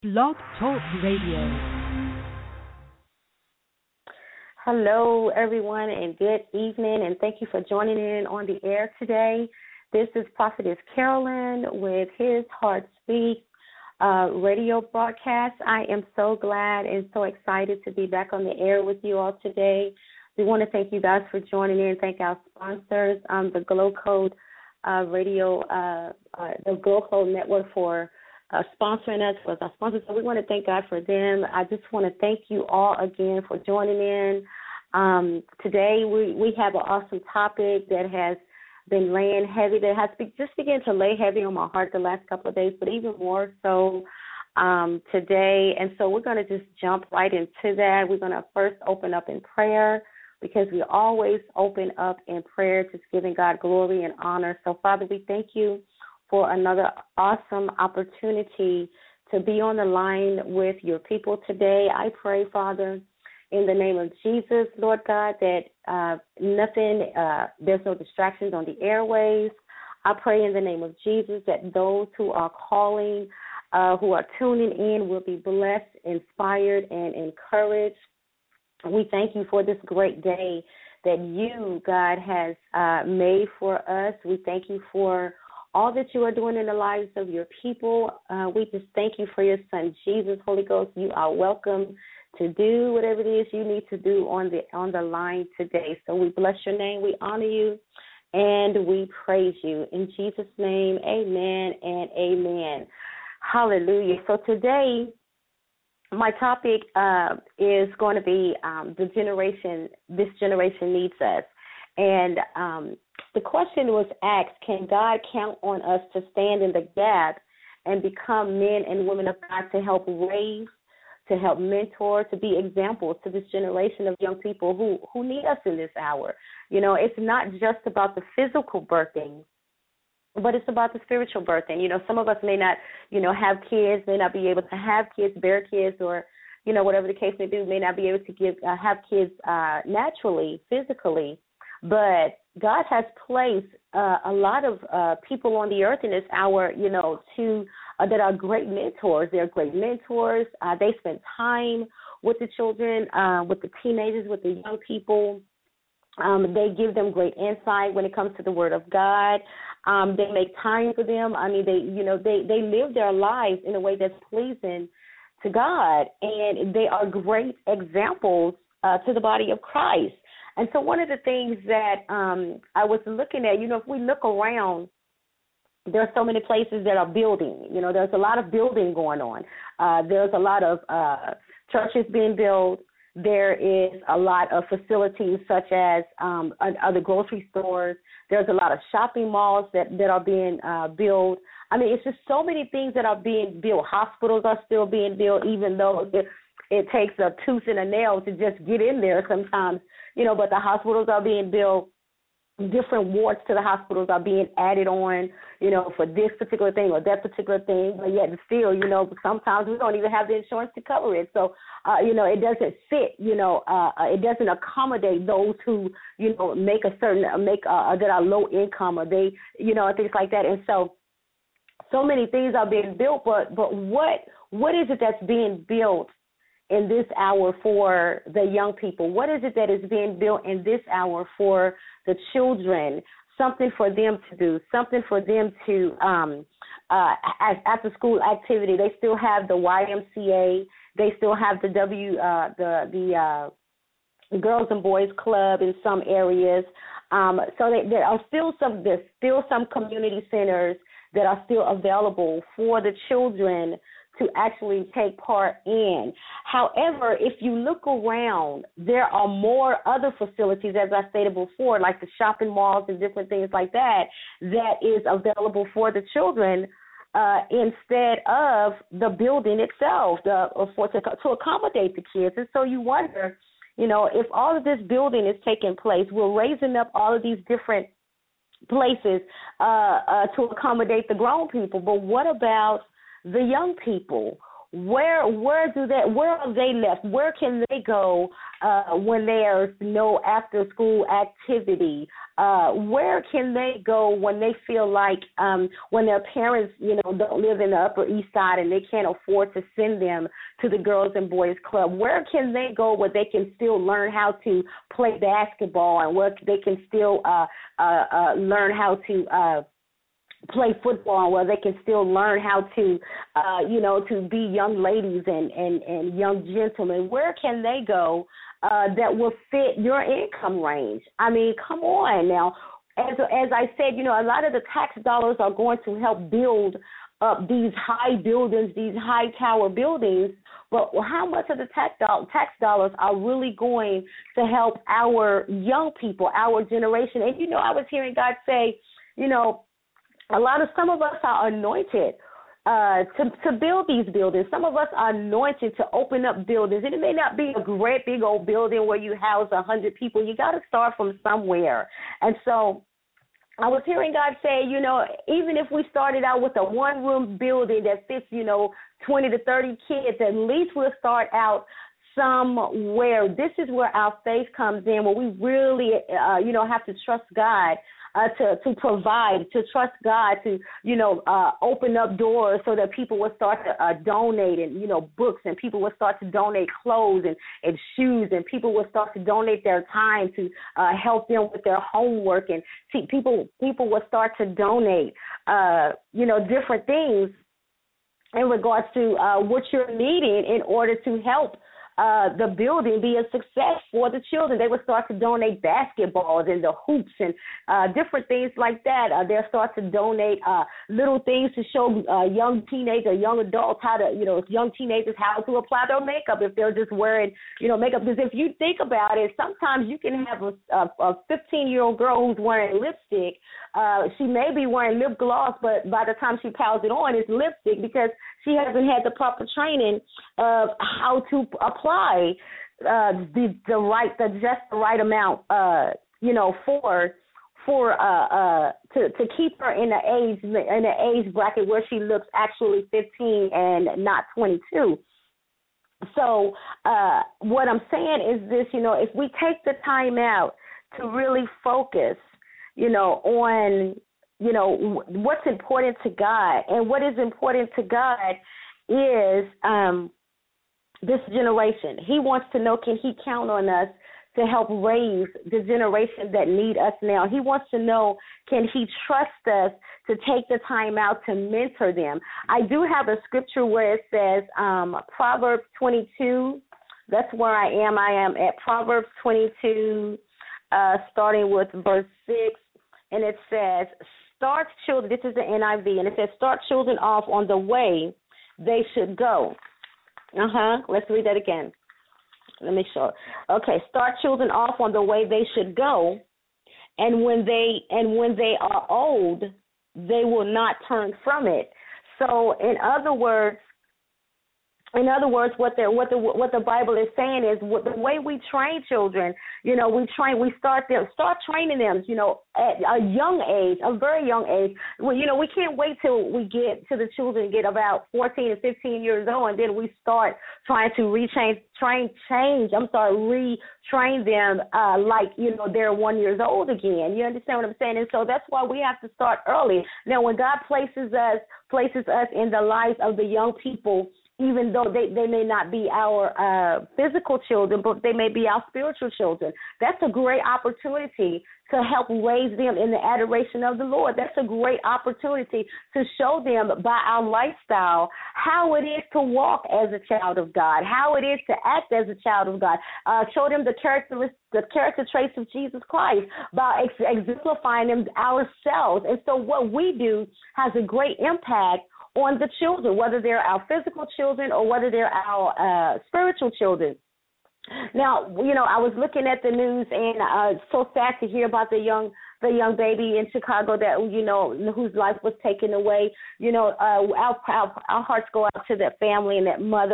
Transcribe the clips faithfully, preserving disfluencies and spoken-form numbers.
Blog Talk Radio. Hello, everyone, and good evening, and thank you for joining in on the air today. This is Prophetess Carolyn with His Heart Speaks uh, radio broadcast. I am so glad and so excited to be back on the air with you all today. We want to thank you guys for joining in. Thank our sponsors, um, the Glow Code uh, Radio, uh, uh, the Glow Code Network for Uh, sponsoring us, was our sponsors. So we want to thank God for them. I just want to thank you all again for joining in. Um, today we, we have an awesome topic that has been laying heavy, that has be, just begun to lay heavy on my heart the last couple of days, but even more so um, today. And so we're going to just jump right into that. We're going to first open up in prayer, because we always open up in prayer, just giving God glory and honor. So, Father, we thank you for another awesome opportunity to be on the line with your people today. I pray, Father, in the name of Jesus, Lord God, that uh, nothing, uh, there's no distractions on the airways. I pray in the name of Jesus that those who are calling, uh, who are tuning in, will be blessed, inspired, and encouraged. We thank you for this great day that you, God, has uh, made for us. We thank you for all that you are doing in the lives of your people. Uh, we just thank you for your son, Jesus. Holy Ghost, you are welcome to do whatever it is you need to do on the on the line today. So we bless your name, we honor you, and we praise you. In Jesus' name, amen and amen. Hallelujah. So today, my topic uh, is going to be um, the generation, this generation needs us. And um, the question was asked, can God count on us to stand in the gap and become men and women of God to help raise, to help mentor, to be examples to this generation of young people who, who need us in this hour? You know, it's not just about the physical birthing, but it's about the spiritual birthing. You know, some of us may not, you know, have kids, may not be able to have kids, bear kids, or, you know, whatever the case may be, may not be able to give uh, have kids uh, naturally, physically. But God has placed uh, a lot of uh, people on the earth in this hour, you know, to uh, that are great mentors. They're great mentors. Uh, they spend time with the children, uh, with the teenagers, with the young people. Um, they give them great insight when it comes to the Word of God. Um, they make time for them. I mean, they, you know, they, they live their lives in a way that's pleasing to God, and they are great examples uh, to the body of Christ. And so one of the things that um, I was looking at, you know, if we look around, there are so many places that are building. You know, there's a lot of building going on. Uh, there's a lot of uh, churches being built. There is a lot of facilities such as um, other grocery stores. There's a lot of shopping malls that, that are being uh, built. I mean, it's just so many things that are being built. Hospitals are still being built, even though it, it takes a tooth and a nail to just get in there sometimes. You know, but the hospitals are being built. Different wards to the hospitals are being added on, you know, for this particular thing or that particular thing. But yet still, you know, sometimes we don't even have the insurance to cover it. So, uh, you know, it doesn't fit, you know, uh, it doesn't accommodate those who, you know, make a certain, make uh, that are low income, or they, you know, things like that. And so, so many things are being built, but, but what, what is it that's being built in this hour for the young people? What is it that is being built in this hour for the children? Something for them to do, something for them to, um, uh, as after school activity. They still have the Y M C A. They still have the W, uh, the the uh, Girls and Boys Club in some areas. Um, so they, there are still some there's still some community centers that are still available for the children to actually take part in. However, if you look around, there are more other facilities, as I stated before, like the shopping malls and different things like that, that is available for the children uh, instead of the building itself, the, for to, to accommodate the kids. And so you wonder, you know, if all of this building is taking place, we're raising up all of these different places uh, uh, to accommodate the grown people, but what about the young people? where where do they where are they left? Where can they go uh, when there's no after school activity? Uh, where can they go when they feel like um, when their parents, you know, don't live in the Upper East Side and they can't afford to send them to the Girls and Boys Club? Where can they go where they can still learn how to play basketball and where they can still uh, uh, uh, learn how to uh, play football, where they can still learn how to, uh, you know, to be young ladies and, and, and young gentlemen? Where can they go uh, that will fit your income range? I mean, come on now. As as I said, you know, a lot of the tax dollars are going to help build up these high buildings, these high tower buildings, but how much of the tax, do- tax dollars are really going to help our young people, our generation? And, you know, I was hearing God say, you know, a lot of, some of us are anointed uh, to, to build these buildings. Some of us are anointed to open up buildings. And it may not be a great big old building where you house a hundred people. You got to start from somewhere. And so I was hearing God say, you know, even if we started out with a one-room building that fits, you know, twenty to thirty kids, at least we'll start out somewhere. This is where our faith comes in, where we really, uh, you know, have to trust God Uh, to, to provide, to trust God, to, you know, uh, open up doors so that people will start to uh, donate and, you know, books, and people will start to donate clothes and, and shoes, and people will start to donate their time to uh, help them with their homework, and see, people people will start to donate, uh, you know, different things in regards to uh, what you're needing in order to help Uh, the building be a success for the children. They would start to donate basketballs and the hoops and uh, different things like that. Uh, they'll start to donate uh, little things to show uh, young teenagers, young adults how to, you know, young teenagers how to apply their makeup if they're just wearing, you know, makeup. Because if you think about it, sometimes you can have a, a fifteen-year-old girl who's wearing lipstick. Uh, she may be wearing lip gloss, but by the time she piles it on, it's lipstick because she hasn't had the proper training of how to apply uh, the the right, the just the right amount, uh, you know, for for uh, uh, to to keep her in the age in the age bracket where she looks actually fifteen and not twenty-two. So uh, what I'm saying is this, you know, if we take the time out to really focus, you know, on, you know, what's important to God, and what is important to God is um, this generation. He wants to know, can he count on us to help raise the generation that need us now? He wants to know, can he trust us to take the time out to mentor them? I do have a scripture where it says, um, Proverbs twenty-two, that's where I am. I am at Proverbs twenty-two, uh, starting with verse six, and it says, start children, this is the N I V, and it says, start children off on the way they should go. Uh-huh. Let's read that again. Let me show. Okay, start children off on the way they should go, and when they and when they are old, they will not turn from it. So, in other words, In other words, what the what the what the Bible is saying is, what, the way we train children, you know, we train, we start them, start training them, you know, at a young age, a very young age. Well, you know, we can't wait till we get to the children get about fourteen or fifteen years old, and then we start trying to retrain, train, change. I'm sorry, retrain them uh, like you know they're one years old again. You understand what I'm saying? And so that's why we have to start early. Now, when God places us places us in the lives of the young people, even though they, they may not be our uh, physical children, but they may be our spiritual children. That's a great opportunity to help raise them in the adoration of the Lord. That's a great opportunity to show them by our lifestyle how it is to walk as a child of God, how it is to act as a child of God. Uh, show them the characteristics, the character traits of Jesus Christ by ex- exemplifying them ourselves. And so what we do has a great impact on the children, whether they're our physical children or whether they're our uh, spiritual children. Now, you know, I was looking at the news, and uh, it's so sad to hear about the young the young baby in Chicago that, you know, whose life was taken away. You know, uh, our, our, our hearts go out to that family and that mother,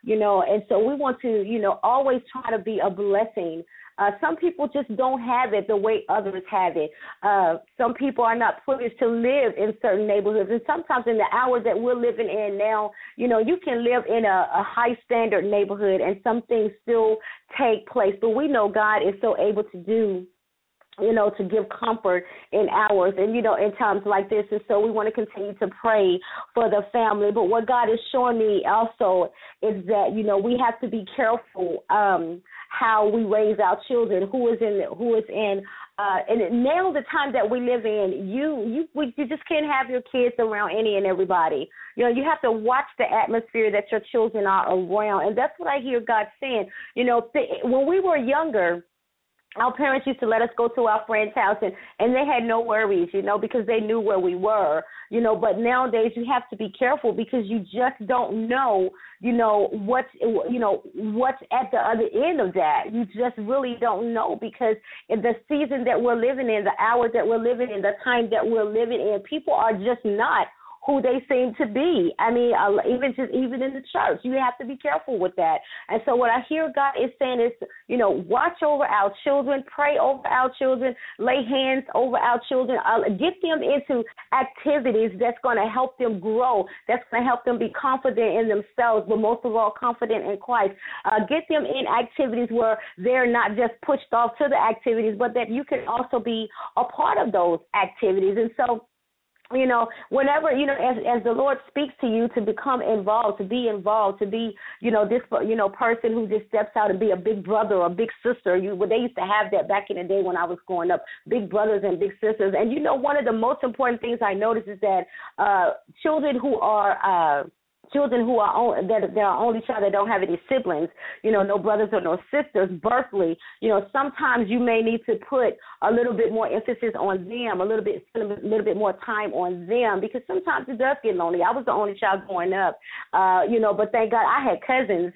you know, and so we want to, you know, always try to be a blessing. Uh, some people just don't have it the way others have it. Uh, some people are not privileged to live in certain neighborhoods, and sometimes in the hours that we're living in now, you know, you can live in a, a high-standard neighborhood and some things still take place. But we know God is so able to do, you know, to give comfort in hours and, you know, in times like this. And so we want to continue to pray for the family. But what God is showing me also is that, you know, we have to be careful um, how we raise our children, who is in, who is in, uh, and now the time that we live in, you, you, we, you just can't have your kids around any and everybody. You know, you have to watch the atmosphere that your children are around. And that's what I hear God saying. You know, th- when we were younger, our parents used to let us go to our friend's house, and, and they had no worries, you know, because they knew where we were, you know. But nowadays you have to be careful because you just don't know, you know, what's, you know, what's at the other end of that. You just really don't know because in the season that we're living in, the hours that we're living in, the time that we're living in, people are just not who they seem to be. I mean, uh, even just even in the church, you have to be careful with that. And so what I hear God is saying is, you know, watch over our children, pray over our children, lay hands over our children, uh, get them into activities that's going to help them grow, that's going to help them be confident in themselves, but most of all, confident in Christ. Uh, get them in activities where they're not just pushed off to the activities, but that you can also be a part of those activities. And so, you know, whenever, you know, as as the Lord speaks to you to become involved, to be involved, to be, you know, this, you know, person who just steps out and be a big brother or a big sister. You, well, they used to have that back in the day when I was growing up, big brothers and big sisters. And, you know, one of the most important things I noticed is that uh, children who are uh, Children who are on, that they're only child that don't have any siblings, you know, no brothers or no sisters, birthly, you know, sometimes you may need to put a little bit more emphasis on them, a little bit, a little bit more time on them, because sometimes it does get lonely. I was the only child growing up, uh, you know, but thank God I had cousins,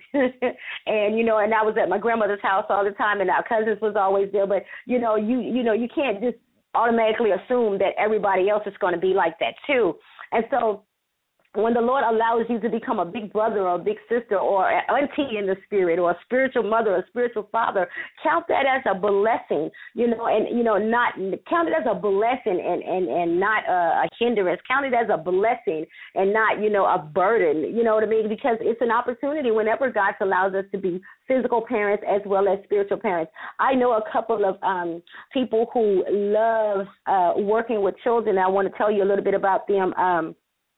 and you know, and I was at my grandmother's house all the time, and our cousins was always there. But you know, you you know, you can't just automatically assume that everybody else is going to be like that too, and so. When the Lord allows you to become a big brother or a big sister or an auntie in the spirit or a spiritual mother or a spiritual father, count that as a blessing, you know, and, you know, not count it as a blessing and, and, and not a, a hindrance. Count it as a blessing and not, you know, a burden, you know what I mean? Because it's an opportunity whenever God allows us to be physical parents as well as spiritual parents. I know a couple of um, people who love uh, working with children. I want to tell you a little bit about them. Um,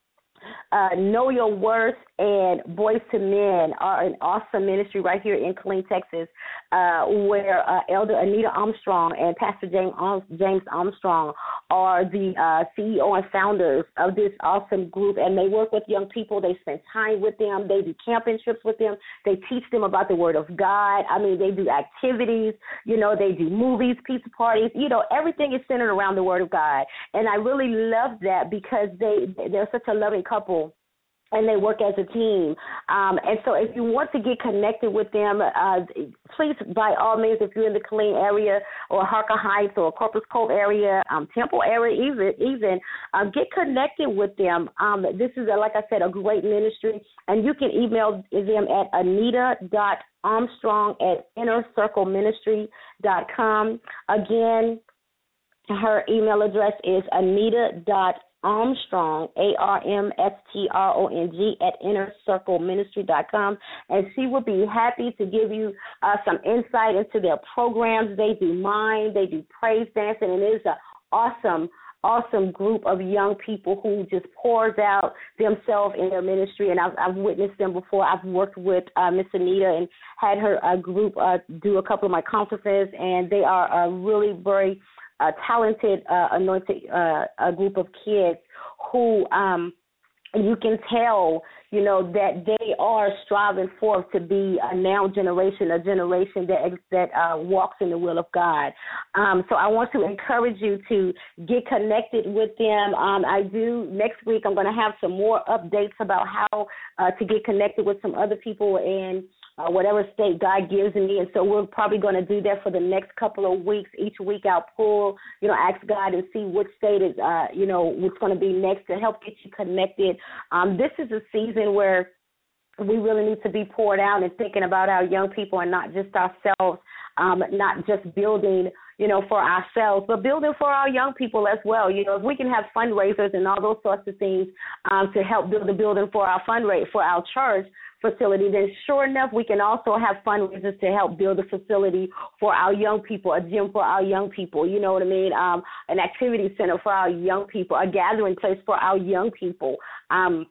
Uh, Know Your Worth and Boys to Men are an awesome ministry right here in Killeen, Texas, uh, where uh, Elder Anita Armstrong and Pastor James, James Armstrong are the uh, C E O and founders of this awesome group, and they work with young people. They spend time with them. They do camping trips with them. They teach them about the Word of God. I mean, they do activities. You know, they do movies, pizza parties. You know, everything is centered around the Word of God, and I really love that because they, they're such a loving couple. And they work as a team. Um, and so if you want to get connected with them, uh, please, by all means, if you're in the Killeen area or Harker Heights or Corpus Cove area, um, Temple area even, even um, get connected with them. Um, this is, a, like I said, a great ministry. And you can email them at anita dot armstrong at inner circle ministry dot com. Again, her email address is anita dot Armstrong, A R M S T R O N G, at inner circle ministry dot com, and she will be happy to give you uh, some insight into their programs. They do mime, they do praise dancing, and it is an awesome, awesome group of young people who just pours out themselves in their ministry, and I've, I've witnessed them before. I've worked with uh, Miss Anita and had her uh, group uh, do a couple of my conferences, and they are uh, really very a talented, uh, anointed uh, a group of kids who um, you can tell, you know, that they are striving forth to be a now generation, a generation that that uh, walks in the will of God. Um, so I want to encourage you to get connected with them. Um, I do, next week I'm going to have some more updates about how uh, to get connected with some other people in Uh, whatever state God gives me, and so we're probably going to do that for the next couple of weeks. Each week I'll pull, you know, ask God and see which state is, uh, you know, what's going to be next to help get you connected. Um, this is a season where we really need to be poured out and thinking about our young people and not just ourselves, um, not just building, you know, for ourselves, but building for our young people as well. You know, if we can have fundraisers and all those sorts of things um, to help build the building for our fundraiser, for our church facility, then sure enough, we can also have fundraisers to help build a facility for our young people, a gym for our young people, you know what I mean, um, an activity center for our young people, a gathering place for our young people, um,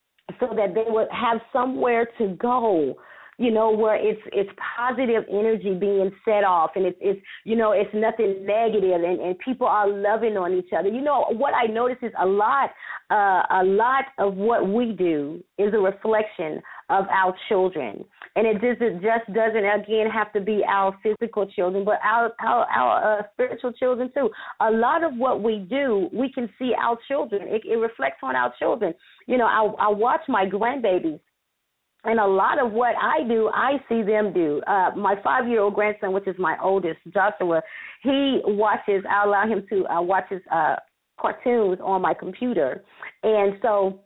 so that they would have somewhere to go, you know, where it's it's positive energy being set off, and it's, it's you know, it's nothing negative, and, and people are loving on each other. You know, what I notice is a lot, uh, a lot of what we do is a reflection of our children. And it just, it just doesn't, again, have to be our physical children, but our, our, our uh, spiritual children too. A lot of what we do, we can see our children. It, it reflects on our children. You know, I, I watch my grandbabies, and a lot of what I do, I see them do. Uh, my five-year-old grandson, which is my oldest, Joshua, he watches, I allow him to uh, watch his uh, cartoons on my computer. And so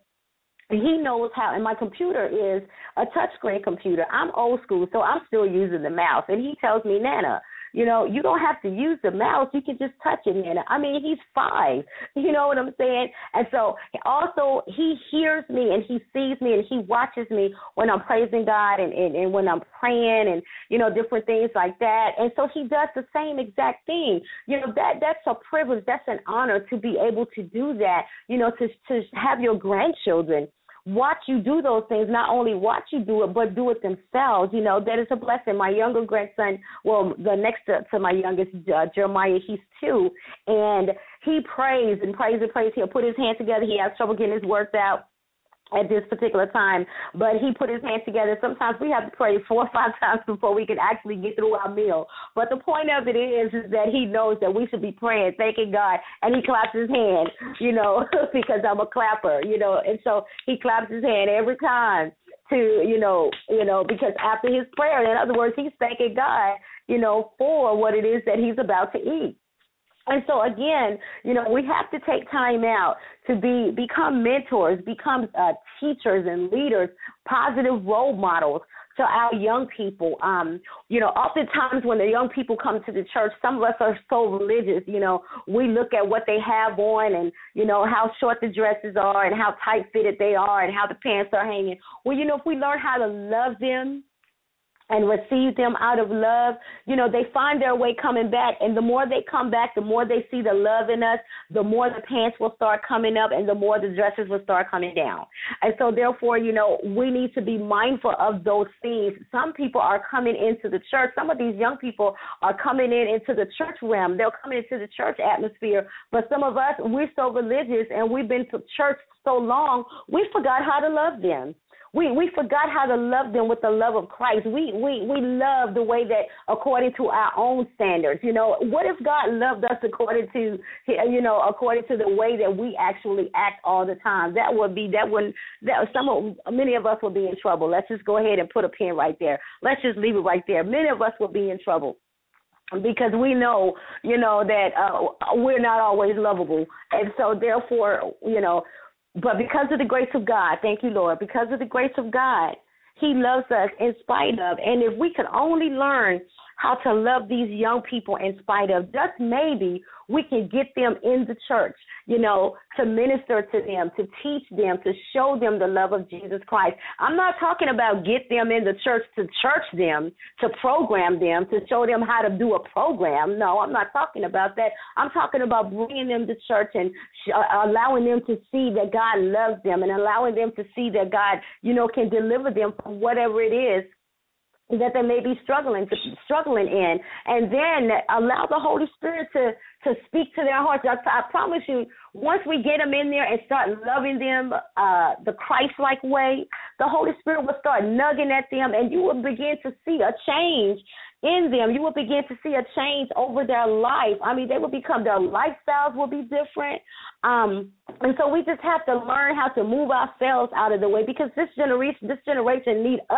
he knows how, and my computer is a touchscreen computer. I'm old school, so I'm still using the mouse. And he tells me, Nana, you know, you don't have to use the mouse. You can just touch it, Nana. I mean, he's five. You know what I'm saying? And so also he hears me and he sees me and he watches me when I'm praising God and, and, and when I'm praying and, you know, different things like that. And so he does the same exact thing. You know, that that's a privilege. That's an honor to be able to do that, you know, to to have your grandchildren watch you do those things, not only watch you do it, but do it themselves. You know, that is a blessing. My younger grandson, well, the next to, to my youngest, uh, Jeremiah, he's two, and he prays and prays and prays. He'll put his hands together. He has trouble getting his words out at this particular time, but he put his hands together. Sometimes we have to pray four or five times before we can actually get through our meal. But the point of it is, is that he knows that we should be praying, thanking God, and he claps his hand, you know, because I'm a clapper, you know, and so he claps his hand every time to, you know, you know, because after his prayer, in other words, he's thanking God, you know, for what it is that he's about to eat. And so, again, you know, we have to take time out to be become mentors, become uh, teachers and leaders, positive role models to our young people. Um, you know, oftentimes when the young people come to the church, some of us are so religious, you know, we look at what they have on and, you know, how short the dresses are and how tight-fitted they are and how the pants are hanging. Well, you know, if we learn how to love them and receive them out of love, you know, they find their way coming back. And the more they come back, the more they see the love in us, the more the pants will start coming up and the more the dresses will start coming down. And so, therefore, you know, we need to be mindful of those things. Some people are coming into the church. Some of these young people are coming in into the church realm. They're coming into the church atmosphere. But some of us, we're so religious and we've been to church so long, we forgot how to love them. We we forgot how to love them with the love of Christ. We we we love the way that according to our own standards. You know, what if God loved us according to, you know, according to the way that we actually act all the time? That would be that would that some of, many of us would be in trouble. Let's just go ahead and put a pin right there. Let's just leave it right there. Many of us would be in trouble, because we know, you know, that uh, we're not always lovable, and so therefore, you know. But because of the grace of God, thank you, Lord, because of the grace of God, he loves us in spite of. And if we could only learn how to love these young people in spite of, just maybe we can get them in the church, you know, to minister to them, to teach them, to show them the love of Jesus Christ. I'm not talking about get them in the church to church them, to program them, to show them how to do a program. No, I'm not talking about that. I'm talking about bringing them to church and sh- allowing them to see that God loves them and allowing them to see that God, you know, can deliver them from whatever it is that they may be struggling to, struggling in, and then allow the Holy Spirit to, to speak to their hearts. I, I promise you, once we get them in there and start loving them uh, the Christ-like way, the Holy Spirit will start nugging at them, and you will begin to see a change in them. You will begin to see a change over their life. I mean, they will become, their lifestyles will be different. Um, and so we just have to learn how to move ourselves out of the way, because this generation, this generation need us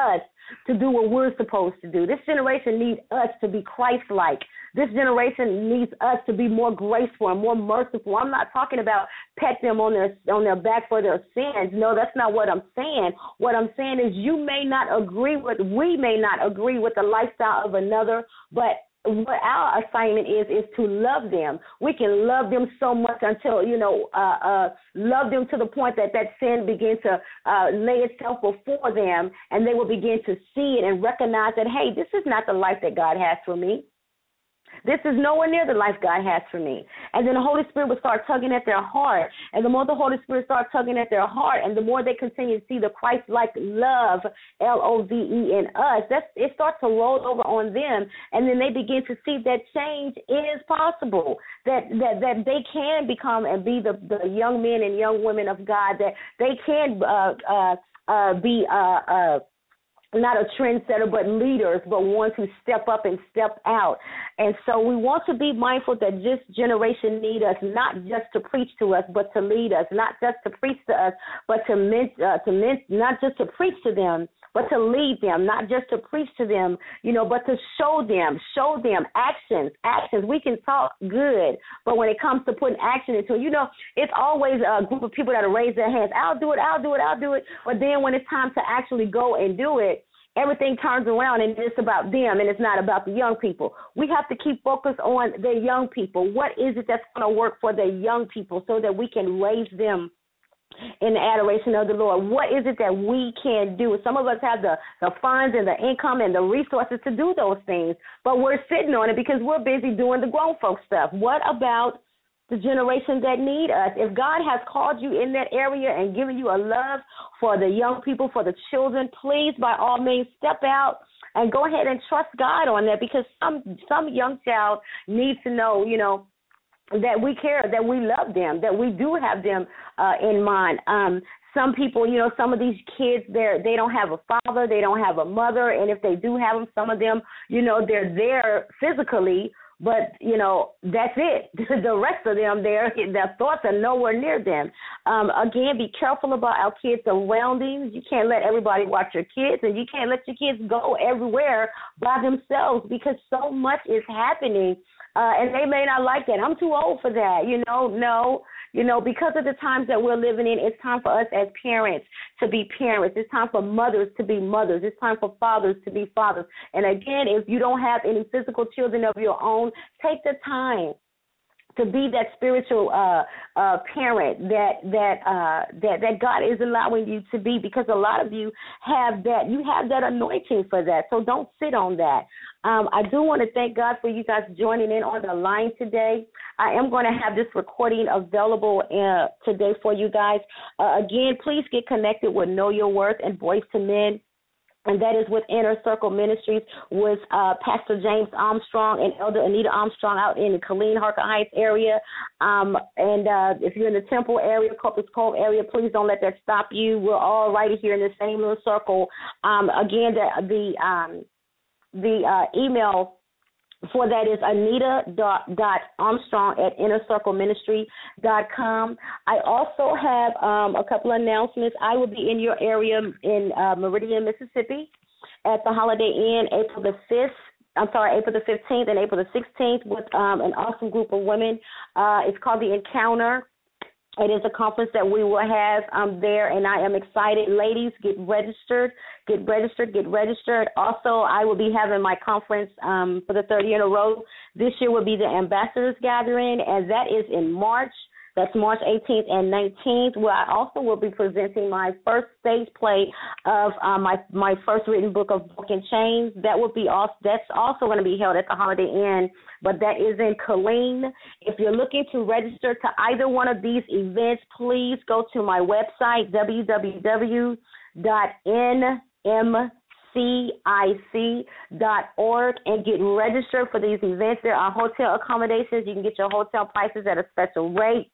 to do what we're supposed to do. This generation needs us to be Christ-like. This generation needs us to be more graceful and more merciful. I'm not talking about pet them on their on their back for their sins. No, that's not what I'm saying. What I'm saying is you may not agree with, we may not agree with the lifestyle of another, but what our assignment is is to love them. We can love them so much until, you know, uh, uh, love them to the point that that sin begins to uh, lay itself before them, and they will begin to see it and recognize that, hey, this is not the life that God has for me. This is nowhere near the life God has for me. And then the Holy Spirit will start tugging at their heart. And the more the Holy Spirit starts tugging at their heart, and the more they continue to see the Christ-like love, L O V E, in us, that's, it starts to roll over on them. And then they begin to see that change is possible, that that, that they can become and be the, the young men and young women of God, that they can uh, uh, uh, be uh, uh, not a trendsetter, but leaders, but ones who step up and step out. And so we want to be mindful that this generation need us not just to preach to us, but to lead us, not just to preach to us, but to men, uh, to men, not just to preach to them, but to lead them, not just to preach to them, you know, but to show them, show them actions, actions. We can talk good, but when it comes to putting action into it, you know, it's always a group of people that raise their hands. I'll do it, I'll do it, I'll do it. But then when it's time to actually go and do it, everything turns around and it's about them and it's not about the young people. We have to keep focused on the young people. What is it that's going to work for the young people so that we can raise them in the adoration of the Lord? What is it that we can do? Some of us have the, the funds and the income and the resources to do those things, but we're sitting on it because we're busy doing the grown folk stuff. What about the generation that need us? If God has called you in that area and given you a love for the young people, for the children, please, by all means, step out and go ahead and trust God on that, because some some young child needs to know, you know, that we care, that we love them, that we do have them uh, in mind. Um, some people, you know, some of these kids, they're, they don't have a father, they don't have a mother, and if they do have them, some of them, you know, they're there physically, but, you know, that's it. The rest of them, their their thoughts are nowhere near them. Um, again, be careful about our kids' surroundings. You can't let everybody watch your kids, and you can't let your kids go everywhere by themselves, because so much is happening, uh, and they may not like that. I'm too old for that, you know. No, you know, because of the times that we're living in, it's time for us as parents to be parents. It's time for mothers to be mothers. It's time for fathers to be fathers. And again, if you don't have any physical children of your own, take the time to be that spiritual uh, uh, parent that that uh, that that God is allowing you to be, because a lot of you have that. You have that anointing for that. So don't sit on that. Um, I do want to thank God for you guys joining in on the line today. I am going to have this recording available uh, today for you guys. Uh, again, please get connected with Know Your Worth and Voice to Men. And that is with Inner Circle Ministries with uh, Pastor James Armstrong and Elder Anita Armstrong out in the Killeen, Harker Heights area. Um, and uh, if you're in the Temple area, Corpus Cove area, please don't let that stop you. We're all right here in the same little circle. Um, again, the the, um, the uh, email for that is anita dot armstrong at inner circle ministry dot com. I also have um, a couple of announcements. I will be in your area in uh, Meridian, Mississippi at the Holiday Inn April the fifth. I'm sorry, April the fifteenth and April the sixteenth with um, an awesome group of women. Uh, it's called The Encounter. It is a conference that we will have um, there, and I am excited. Ladies, get registered, get registered, get registered. Also, I will be having my conference um, for the third year in a row. This year will be the Ambassadors Gathering, and that is in March. That's March eighteenth and nineteenth, where I also will be presenting my first stage play of um, my my first written book of Broken Chains. That will be also, that's also going to be held at the Holiday Inn, but that is in Killeen. If you're looking to register to either one of these events, please go to my website, w w w dot n m c i c dot org, and get registered for these events. There are hotel accommodations. You can get your hotel prices at a special rate.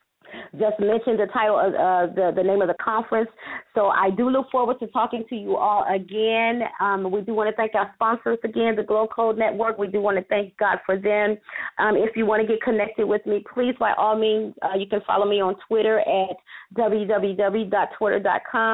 Just mention the title of uh, the, the name of the conference. So I do look forward to talking to you all again. Um, we do want to thank our sponsors again, the Glow Code Network. We do want to thank God for them. Um, if you want to get connected with me, please, by all means, uh, you can follow me on Twitter at w w w dot twitter dot com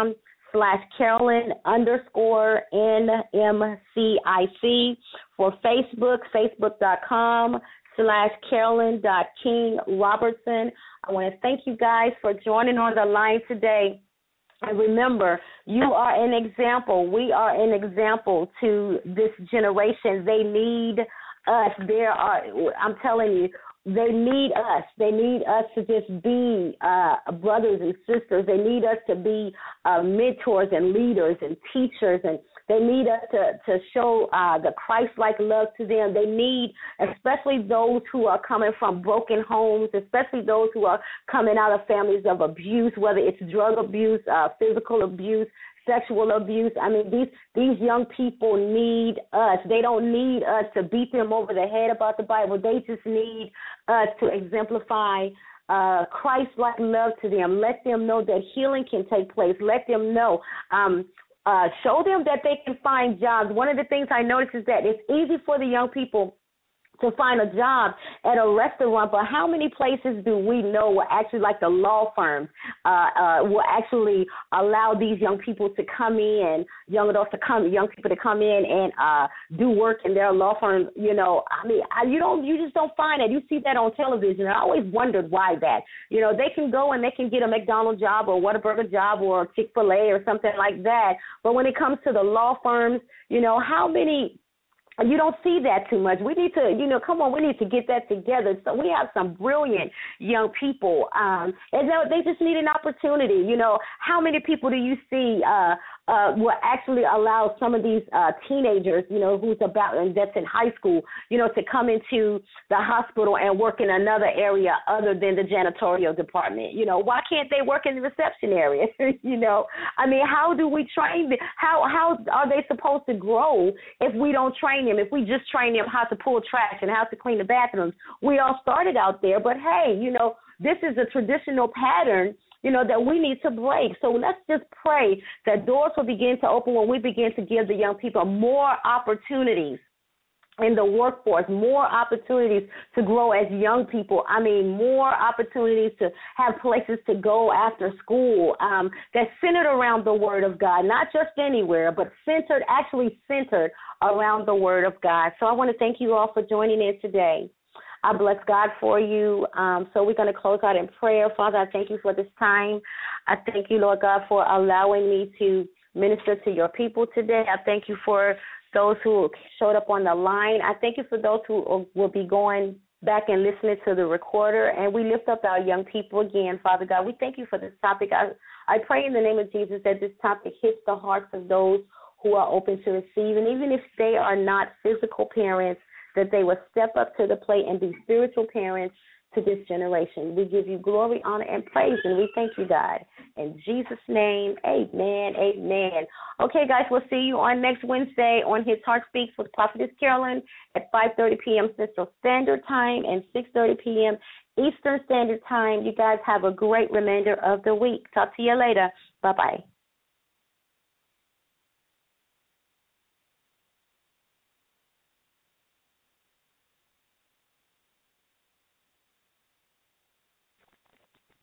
slash Carolyn underscore N M C I C. For Facebook, facebook.com slash Carolyn dot King Robertson. I want to thank you guys for joining on the line today. And remember, you are an example. We are an example to this generation. They need us. There are, I'm telling you, they need us. They need us to just be uh, brothers and sisters. They need us to be uh, mentors and leaders and teachers, and they need us to, to show uh, the Christ-like love to them. They need, especially those who are coming from broken homes, especially those who are coming out of families of abuse, whether it's drug abuse, uh, physical abuse, sexual abuse. I mean, these these young people need us. They don't need us to beat them over the head about the Bible. They just need us to exemplify uh, Christ-like love to them. Let them know that healing can take place. Let them know. Um, uh, show them that they can find jobs. One of the things I noticed is that it's easy for the young people to find a job at a restaurant, but how many places do we know will actually, like the law firms, uh, uh, will actually allow these young people to come in, young adults to come, young people to come in and uh, do work in their law firms? You know, I mean, I, you don't, you just don't find that. You see that on television. I always wondered why that. You know, they can go and they can get a McDonald's job or a Whataburger job or Chick-fil-A or something like that, but when it comes to the law firms, you know, how many? You don't see that too much. We need to, you know, come on, we need to get that together. So we have some brilliant young people, um, and they just need an opportunity. You know, how many people do you see uh, uh, will actually allow some of these uh, teenagers, you know, who's about, and that's in high school, you know, to come into the hospital and work in another area other than the janitorial department? You know, why can't they work in the reception area? You know, I mean, how do we train them? How, how are they supposed to grow if we don't train them? If we just train them how to pull trash and how to clean the bathrooms? We all started out there, but hey, you know, this is a traditional pattern, you know, that we need to break. So let's just pray that doors will begin to open when we begin to give the young people more opportunities in the workforce, more opportunities to grow as young people. I mean, more opportunities to have places to go after school um, that's centered around the Word of God, not just anywhere, but centered, actually centered around the Word of God. So I want to thank you all for joining in today. I bless God for you. Um, so we're going to close out in prayer. Father, I thank you for this time. I thank you, Lord God, for allowing me to minister to your people today. I thank you for those who showed up on the line. I thank you for those who will be going back and listening to the recorder. And we lift up our young people again, Father God. We thank you for this topic. I, I pray in the name of Jesus that this topic hits the hearts of those who are open to receive. And even if they are not physical parents, that they will step up to the plate and be spiritual parents to this generation. We give you glory, honor, and praise, and we thank you, God. In Jesus' name, amen, amen. Okay, guys, we'll see you on next Wednesday on His Heart Speaks with Prophetess Carolyn at five thirty p.m. Central Standard Time and six thirty p.m. Eastern Standard Time. You guys have a great remainder of the week. Talk to you later. Bye-bye.